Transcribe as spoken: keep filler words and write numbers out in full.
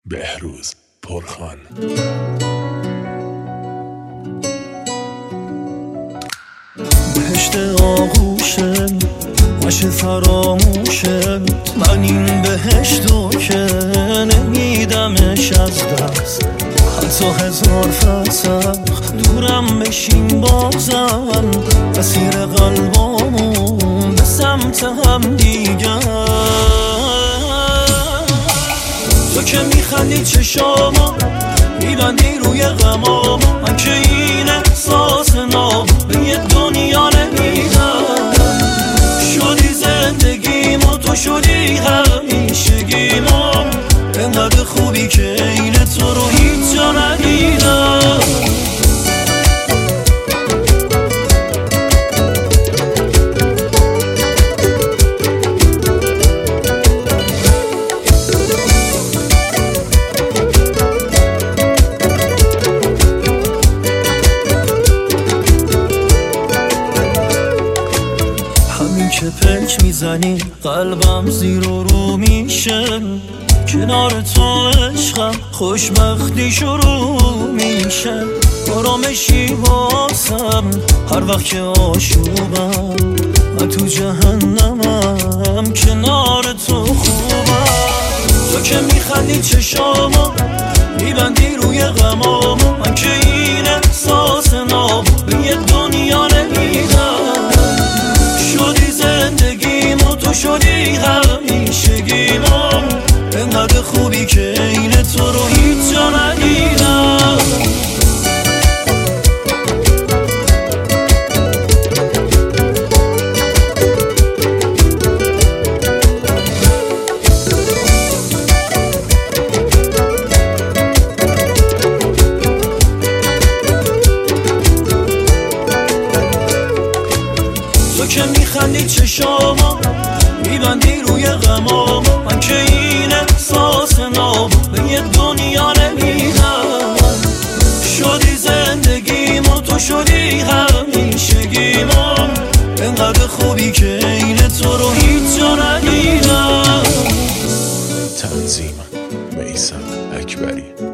بهروز پرخان. بهشت آغوشه باشه فراموشه، من این بهشتو که نمیدمش از دست، حتی هزار فسخ دورم بشین بازم، مسیر قلبامون به سمت هم دیگر. تو که میخندی چشاما میبندی روی غماما، من که این احساس نام به یه دنیا نمیدم. شدی زندگیم و تو شدی همیشگیم، انقدر خوبی که این تو رو هیچ جا ندیدم. که پلک میزنی قلبم زیر و رو میشه، کنار تو عشقم خوشبختی شروع میشه. آرامشی واسم هر وقت که آشوبم، من تو جهنمم کنار تو خوبم. تو که میخندی چشاما میبندی روی غماما، من که این احساس نام به یه دنیا نمیدم. شدی زندگیم و تو شدی همیشگیم، انقدر خوبی که این تو رو هیچ جا ندیدم. تو که میخندی چشاما میبندی روی غماما، من که این احساس نام به یه دنیا نمیدم. شدی زندگیم و تو شدی همیشگیم، انقدر خوبی که این تو رو هیچ جا ندیدم. تنظیم میثم اکبری.